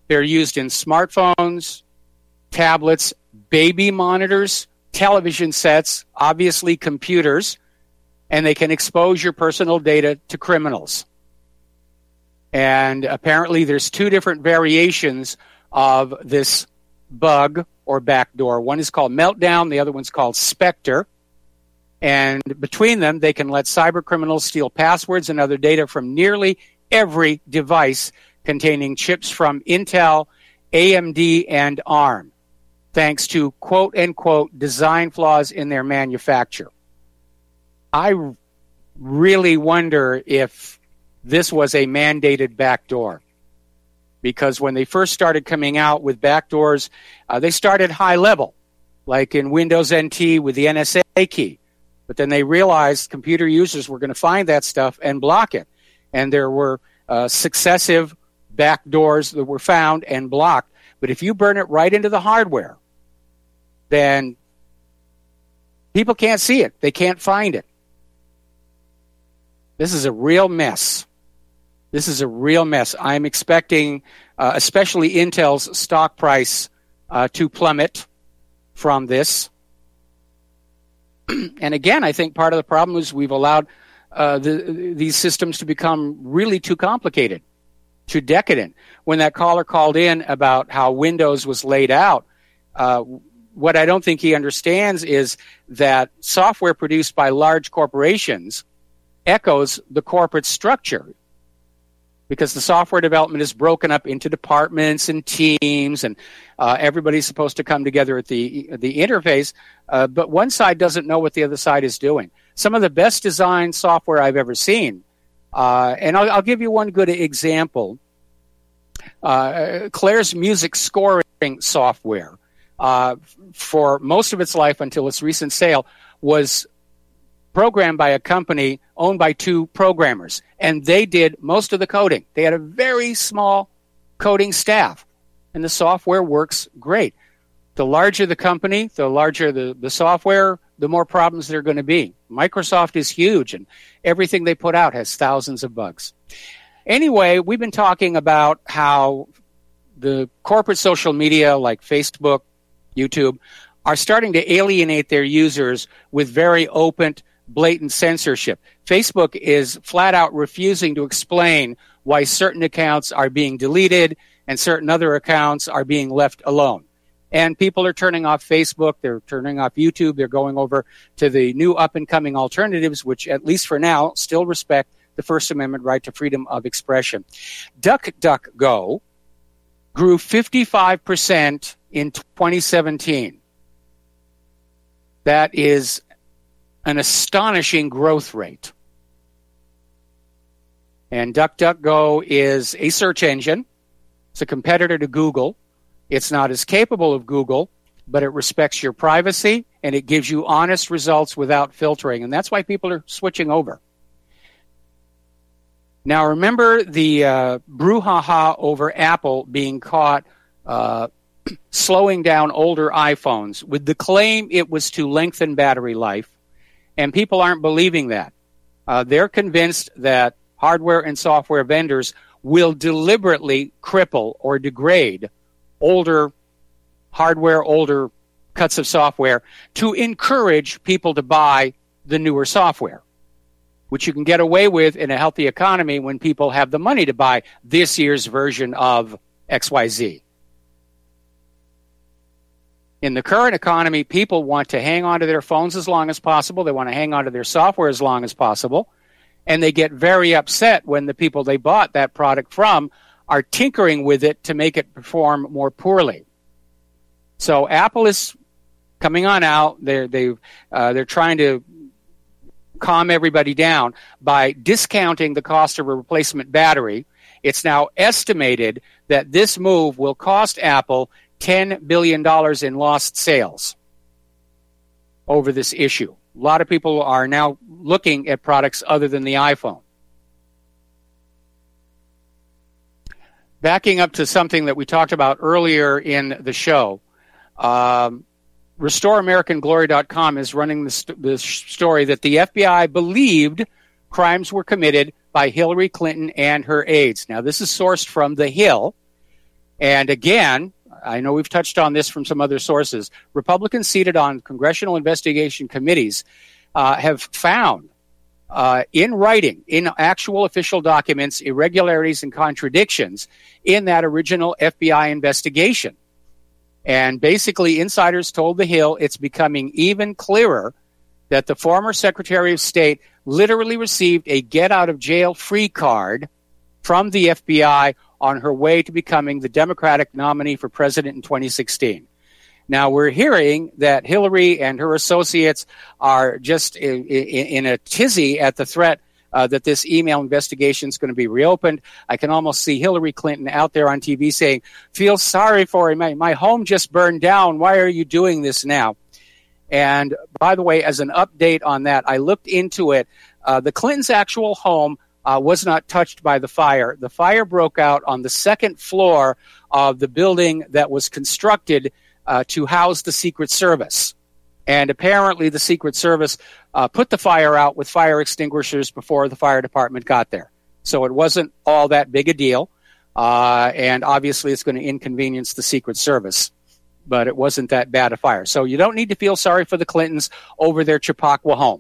They're used in smartphones, tablets, baby monitors, television sets, obviously computers, and they can expose your personal data to criminals. And apparently there's two different variations of this bug or backdoor. One is called Meltdown, the other one's called Spectre. And between them, they can let cyber criminals steal passwords and other data from nearly every device containing chips from Intel, A M D, and ARM, thanks to quote-unquote design flaws in their manufacture. I really wonder if this was a mandated backdoor, because when they first started coming out with backdoors, uh, they started high level, like in Windows N T with the N S A key. But then they realized computer users were going to find that stuff and block it. And there were uh, successive backdoors that were found and blocked. But if you burn it right into the hardware, then people can't see it. They can't find it. This is a real mess. This is a real mess. I'm expecting, uh, especially Intel's stock price, uh, to plummet from this. And again, I think part of the problem is we've allowed uh, the, these systems to become really too complicated, too decadent. When that caller called in about how Windows was laid out, uh, what I don't think he understands is that software produced by large corporations echoes the corporate structure, because the software development is broken up into departments and teams, and uh, everybody's supposed to come together at the the interface, uh, but one side doesn't know what the other side is doing. Some of the best designed software I've ever seen, uh, and I'll, I'll give you one good example. Uh, Claire's music scoring software, uh, for most of its life until its recent sale, was programmed by a company owned by two programmers, and they did most of the coding. They had a very small coding staff, and the software works great. The larger the company, the larger the, the software, the more problems there are going to be. Microsoft is huge, and everything they put out has thousands of bugs. Anyway, we've been talking about how the corporate social media like Facebook, YouTube, are starting to alienate their users with very open, blatant censorship. Facebook is flat out refusing to explain why certain accounts are being deleted and certain other accounts are being left alone. And people are turning off Facebook, they're turning off YouTube, they're going over to the new up-and-coming alternatives, which, at least for now, still respect the First Amendment right to freedom of expression. DuckDuckGo grew fifty-five percent in twenty seventeen. That is an astonishing growth rate. And DuckDuckGo is a search engine. It's a competitor to Google. It's not as capable of Google, but it respects your privacy, and it gives you honest results without filtering. And that's why people are switching over. Now, remember the uh, brouhaha over Apple being caught uh, slowing down older iPhones with the claim it was to lengthen battery life. And people aren't believing that. Uh, they're convinced that hardware and software vendors will deliberately cripple or degrade older hardware, older cuts of software to encourage people to buy the newer software, which you can get away with in a healthy economy when people have the money to buy this year's version of X Y Z. In the current economy, people want to hang on to their phones as long as possible. They want to hang on to their software as long as possible. And they get very upset when the people they bought that product from are tinkering with it to make it perform more poorly. So Apple is coming on out. They're, they've, uh, they're trying to calm everybody down by discounting the cost of a replacement battery. It's now estimated that this move will cost Apple ten billion dollars in lost sales over this issue. A lot of people are now looking at products other than the iPhone. Backing up to something that we talked about earlier in the show, um, Restore American Glory dot com is running the, st- the story that the F B I believed crimes were committed by Hillary Clinton and her aides. Now, this is sourced from The Hill. And again, I know we've touched on this from some other sources, Republicans seated on congressional investigation committees uh, have found uh, in writing, in actual official documents, irregularities and contradictions in that original F B I investigation. And basically, insiders told The Hill it's becoming even clearer that the former Secretary of State literally received a get-out-of-jail-free card from the F B I on her way to becoming the Democratic nominee for president in twenty sixteen. Now, we're hearing that Hillary and her associates are just in, in, in a tizzy at the threat uh, that this email investigation is going to be reopened. I can almost see Hillary Clinton out there on T V saying, feel sorry for him. My, my home just burned down. Why are you doing this now? And by the way, as an update on that, I looked into it. Uh, the Clintons' actual home uh, was not touched by the fire. The fire broke out on the second floor of the building that was constructed uh, to house the Secret Service. And apparently the Secret Service uh, put the fire out with fire extinguishers before the fire department got there. So it wasn't all that big a deal. Uh, and obviously it's going to inconvenience the Secret Service. But it wasn't that bad a fire. So you don't need to feel sorry for the Clintons over their Chappaqua home.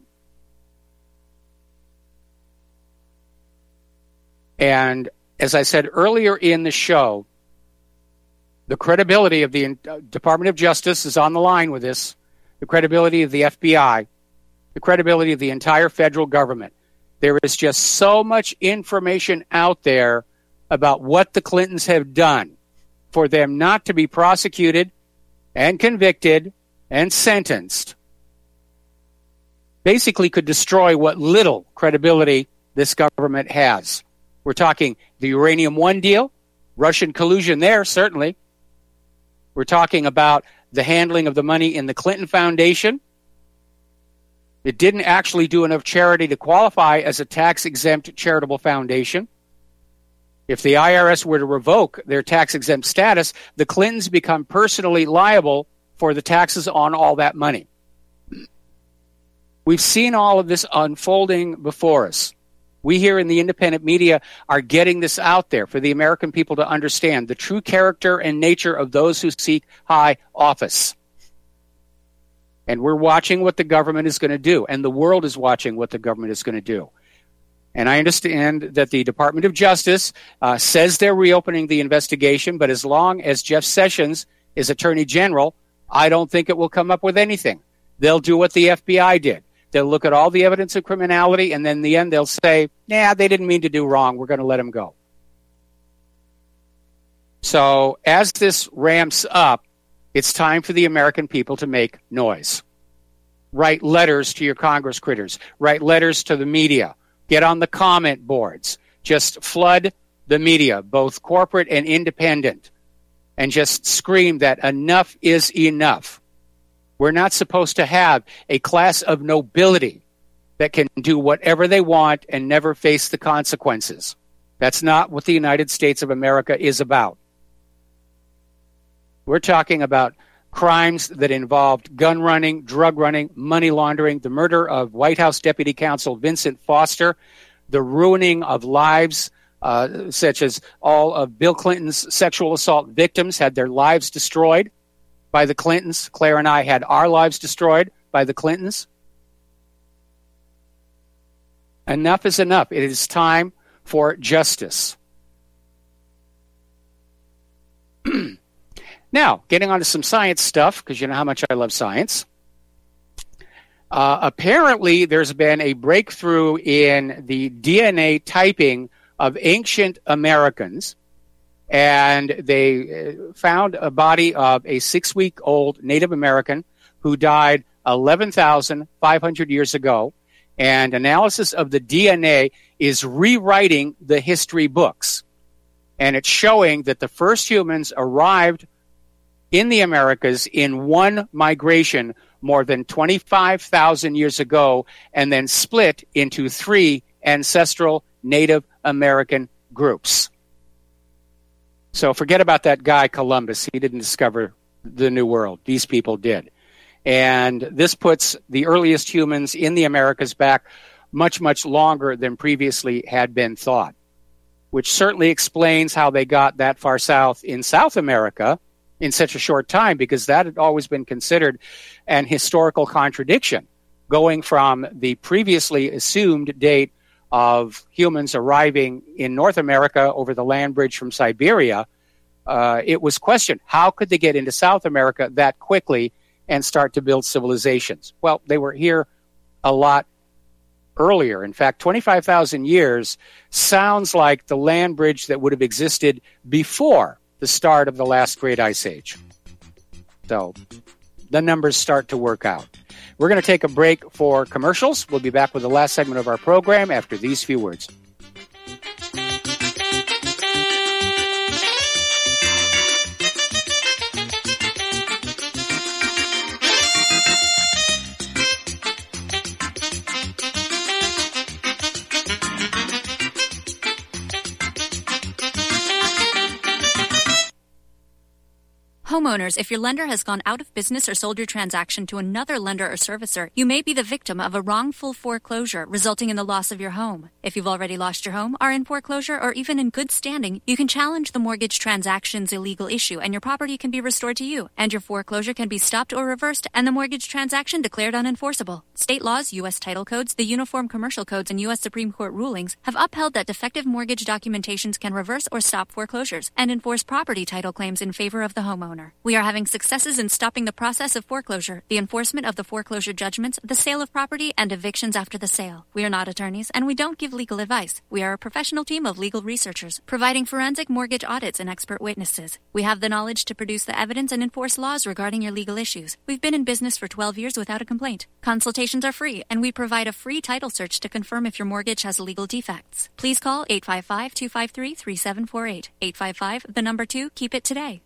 And as I said earlier in the show, the credibility of the Department of Justice is on the line with this, the credibility of the F B I, the credibility of the entire federal government. There is just so much information out there about what the Clintons have done for them not to be prosecuted and convicted and sentenced, basically could destroy what little credibility this government has. We're talking the Uranium One deal, Russian collusion there, certainly. We're talking about the handling of the money in the Clinton Foundation. It didn't actually do enough charity to qualify as a tax-exempt charitable foundation. If the I R S were to revoke their tax-exempt status, the Clintons become personally liable for the taxes on all that money. We've seen all of this unfolding before us. We here in the independent media are getting this out there for the American people to understand the true character and nature of those who seek high office. And we're watching what the government is going to do, and the world is watching what the government is going to do. And I understand that the Department of Justice uh, says they're reopening the investigation, but as long as Jeff Sessions is Attorney General, I don't think it will come up with anything. They'll do what the F B I did. They'll look at all the evidence of criminality, and then in the end they'll say, nah, they didn't mean to do wrong. We're going to let them go. So as this ramps up, it's time for the American people to make noise. Write letters to your Congress critters. Write letters to the media. Get on the comment boards. Just flood the media, both corporate and independent, and just scream that enough is enough. We're not supposed to have a class of nobility that can do whatever they want and never face the consequences. That's not what the United States of America is about. We're talking about crimes that involved gun running, drug running, money laundering, the murder of White House Deputy Counsel Vincent Foster, the ruining of lives, uh, such as all of Bill Clinton's sexual assault victims had their lives destroyed by the Clintons. Claire and I had our lives destroyed by the Clintons. Enough is enough. It is time for justice. Now, getting on to some science stuff, because you know how much I love science. Uh, apparently, there's been a breakthrough in the D N A typing of ancient Americans, and they found a body of a six-week-old Native American who died eleven thousand five hundred years ago, and analysis of the D N A is rewriting the history books. And it's showing that the first humans arrived in the Americas in one migration more than twenty-five thousand years ago, and then split into three ancestral Native American groups. So forget about that guy Columbus. He didn't discover the New World. These people did. And this puts the earliest humans in the Americas back much, much longer than previously had been thought. which certainly explains how they got that far south in South America in such a short time, because that had always been considered an historical contradiction, going from the previously assumed date of humans arriving in North America over the land bridge from Siberia. Uh, it was questioned, how could they get into South America that quickly and start to build civilizations? Well, they were here a lot earlier. In fact, twenty-five thousand years sounds like the land bridge that would have existed before the start of the last great ice age. So the numbers start to work out. We're going to take a break for commercials. We'll be back with the last segment of our program after these few words. Homeowners, if your lender has gone out of business or sold your transaction to another lender or servicer, you may be the victim of a wrongful foreclosure, resulting in the loss of your home. If you've already lost your home, are in foreclosure, or even in good standing, you can challenge the mortgage transaction's illegal issue, and your property can be restored to you, and your foreclosure can be stopped or reversed, and the mortgage transaction declared unenforceable. State laws, U S title codes, the Uniform Commercial Codes, and U S Supreme Court rulings have upheld that defective mortgage documentations can reverse or stop foreclosures and enforce property title claims in favor of the homeowner. We are having successes in stopping the process of foreclosure, the enforcement of the foreclosure judgments, the sale of property, and evictions after the sale. We are not attorneys, and we don't give legal advice. We are a professional team of legal researchers, providing forensic mortgage audits and expert witnesses. We have the knowledge to produce the evidence and enforce laws regarding your legal issues. We've been in business for twelve years without a complaint. Consultations are free, and we provide a free title search to confirm if your mortgage has legal defects. Please call eight five five, two five three, three seven four eight. eight five five, the number two, keep it today.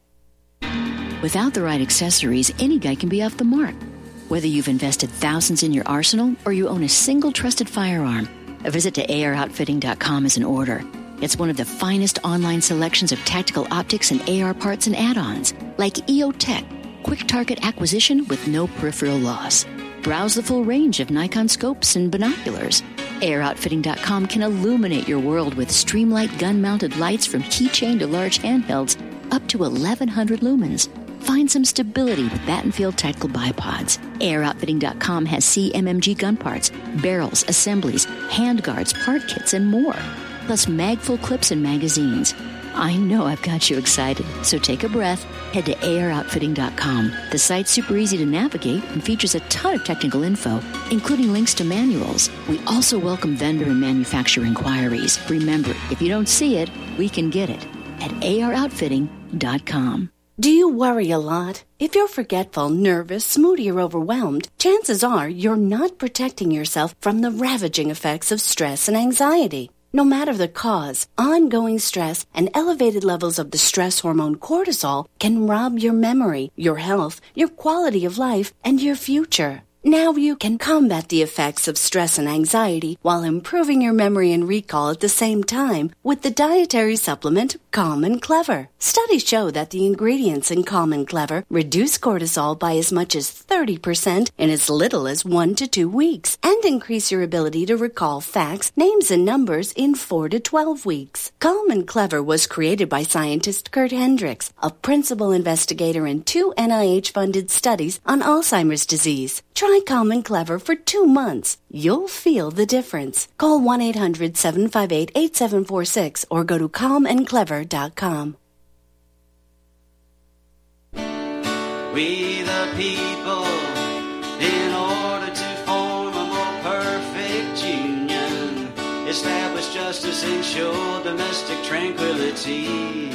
Without the right accessories, any guy can be off the mark. Whether you've invested thousands in your arsenal or you own a single trusted firearm, a visit to A R outfitting dot com is in order. It's one of the finest online selections of tactical optics and A R parts and add-ons, like E O Tech, quick target acquisition with no peripheral loss. Browse the full range of Nikon scopes and binoculars. A R outfitting dot com can illuminate your world with Streamlight gun-mounted lights from keychain to large handhelds up to eleven hundred lumens. Find some stability with Battenfield Tactical Bipods. A R outfitting dot com has C M M G gun parts, barrels, assemblies, handguards, part kits, and more. Plus magful clips and magazines. I know I've got you excited, so take a breath. Head to A R outfitting dot com. The site's super easy to navigate and features a ton of technical info, including links to manuals. We also welcome vendor and manufacturer inquiries. Remember, if you don't see it, we can get it at A R outfitting dot com. Do you worry a lot? If you're forgetful, nervous, moody, or overwhelmed, chances are you're not protecting yourself from the ravaging effects of stress and anxiety. No matter the cause, ongoing stress and elevated levels of the stress hormone cortisol can rob your memory, your health, your quality of life, and your future. Now you can combat the effects of stress and anxiety while improving your memory and recall at the same time with the dietary supplement Calm and Clever. Studies show that the ingredients in Calm and Clever reduce cortisol by as much as thirty percent in as little as one to two weeks and increase your ability to recall facts, names, and numbers in four to twelve weeks. Calm and Clever was created by scientist Kurt Hendricks, a principal investigator in two N I H-funded studies on Alzheimer's disease. Try Calm and Clever for two months. You'll feel the difference. Call one eight hundred, seven five eight, eight seven four six or go to calm and clever dot com. We the people, in order to form a more perfect union, establish justice, ensure domestic tranquility,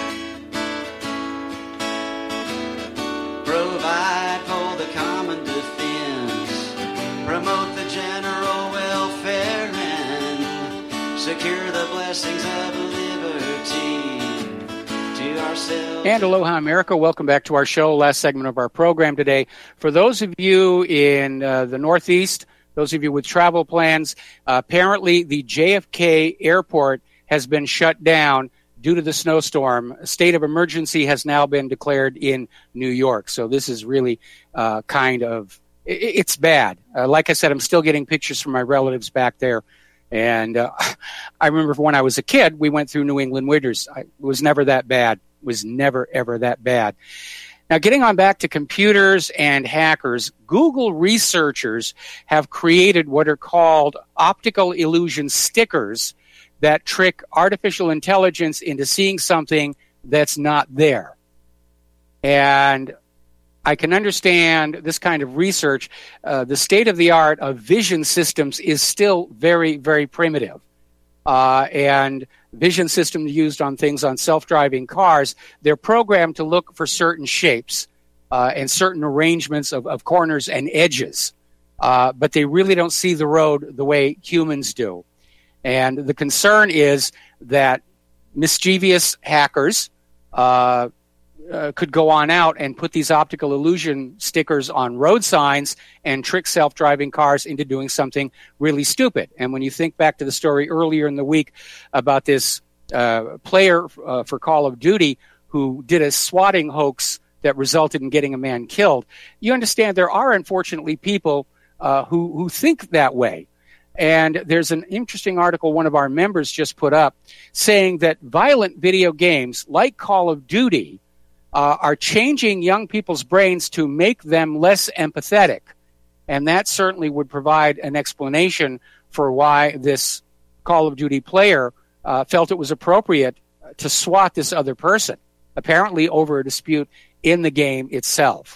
provide for the common defense, promote the general welfare, and secure the blessings of liberty to ourselves. And aloha, America. Welcome back to our show, last segment of our program today. For those of you in uh, the Northeast, those of you with travel plans, uh, apparently the J F K airport has been shut down due to the snowstorm. A state of emergency has now been declared in New York. So this is really uh, kind of, it, it's bad. Uh, like I said, I'm still getting pictures from my relatives back there. And uh, I remember when I was a kid, we went through New England winters. I, it was never that bad. It was never, ever that bad. Now, getting on back to computers and hackers, Google researchers have created what are called optical illusion stickers that trick artificial intelligence into seeing something that's not there. And I can understand this kind of research. Uh, the state of the art of vision systems is still very, very primitive. Uh, and vision systems used on things on self-driving cars, they're programmed to look for certain shapes uh, and certain arrangements of, of corners and edges. Uh, but they really don't see the road the way humans do. And the concern is that mischievous hackers uh, uh, could go on out and put these optical illusion stickers on road signs and trick self-driving cars into doing something really stupid. And when you think back to the story earlier in the week about this uh, player uh, for Call of Duty who did a swatting hoax that resulted in getting a man killed, you understand there are unfortunately people uh, who, who think that way. And there's an interesting article one of our members just put up saying that violent video games like Call of Duty uh, are changing young people's brains to make them less empathetic. And that certainly would provide an explanation for why this Call of Duty player uh, felt it was appropriate to swat this other person, apparently over a dispute in the game itself.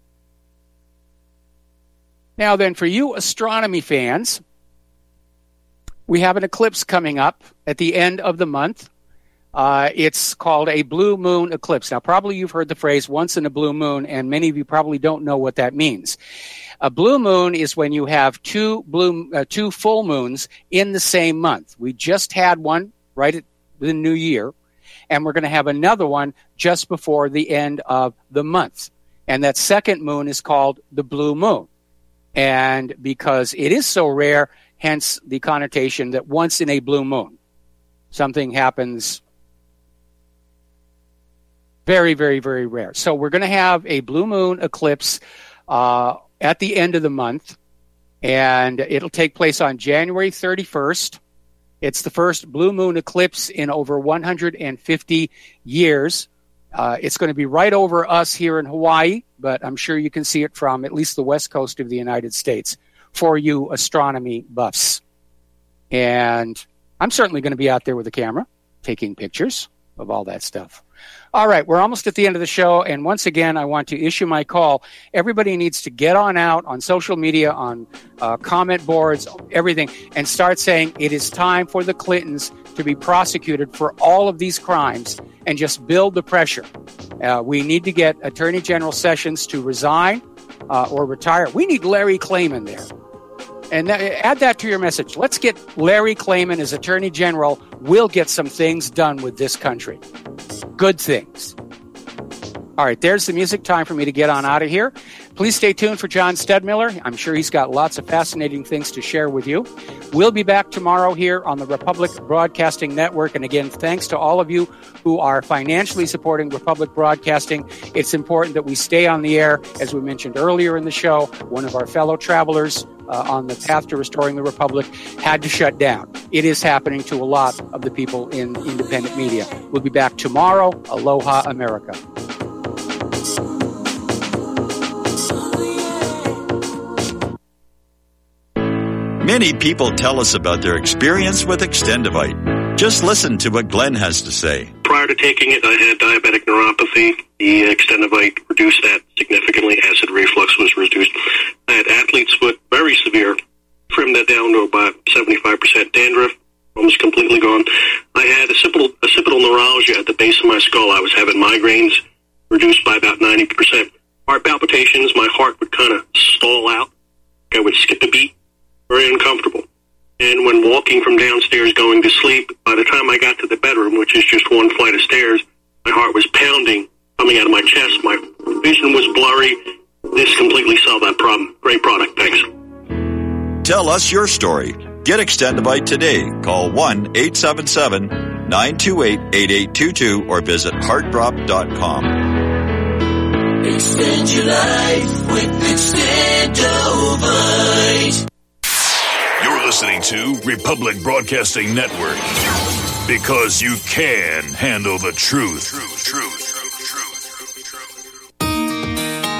Now then, for you astronomy fans, we have an eclipse coming up at the end of the month. Uh, it's called a blue moon eclipse. Now, probably you've heard the phrase once in a blue moon, and many of you probably don't know what that means. A blue moon is when you have two blue, uh, two full moons in the same month. We just had one right at the new year, and we're going to have another one just before the end of the month. And that second moon is called the blue moon. And because it is so rare, hence the connotation that once in a blue moon, something happens very, very, very rare. So we're going to have a blue moon eclipse uh, at the end of the month, and it'll take place on January thirty-first. It's the first blue moon eclipse in over one hundred fifty years. Uh, it's going to be right over us here in Hawaii, but I'm sure you can see it from at least the west coast of the United States for you astronomy buffs. And I'm certainly going to be out there with a camera taking pictures of all that stuff. All right, we're almost at the end of the show, and once again, I want to issue my call. Everybody needs to get on out on social media, on uh, comment boards, everything, and start saying it is time for the Clintons to be prosecuted for all of these crimes and just build the pressure. Uh, we need to get Attorney General Sessions to resign uh, or retire. We need Larry Klayman there. And th- add that to your message. Let's get Larry Klayman as Attorney General. We'll get some things done with this country. Good things. All right, there's the music. Time for me to get on out of here. Please stay tuned for John Stedmiller. I'm sure he's got lots of fascinating things to share with you. We'll be back tomorrow here on the Republic Broadcasting Network. And again, thanks to all of you who are financially supporting Republic Broadcasting. It's important that we stay on the air. As we mentioned earlier in the show, one of our fellow travelers uh, on the path to restoring the Republic had to shut down. It is happening to a lot of the people in independent media. We'll be back tomorrow. Aloha, America. Many people tell us about their experience with Extendivite. Just listen to what Glenn has to say. Prior to taking it, I had diabetic neuropathy. The Extendivite reduced that significantly. Acid reflux was reduced. I had athlete's foot, very severe. Trimmed that down to about seventy-five percent dandruff, almost completely gone. I had occipital, occipital neuralgia at the base of my skull. I was having migraines, reduced by about ninety percent. Heart palpitations, my heart would kind of stall out. I would skip a beat. Very uncomfortable. And when walking from downstairs going to sleep, by the time I got to the bedroom, which is just one flight of stairs, my heart was pounding, coming out of my chest. My vision was blurry. This completely solved that problem. Great product. Thanks. Tell us your story. Get Extendivite today. Call one eight seven seven, nine two eight, eight eight two two or visit heart drop dot com. Extend your life with Extendovite. You're listening listening to Republic Broadcasting Network. Because you can handle the truth. Truth, truth.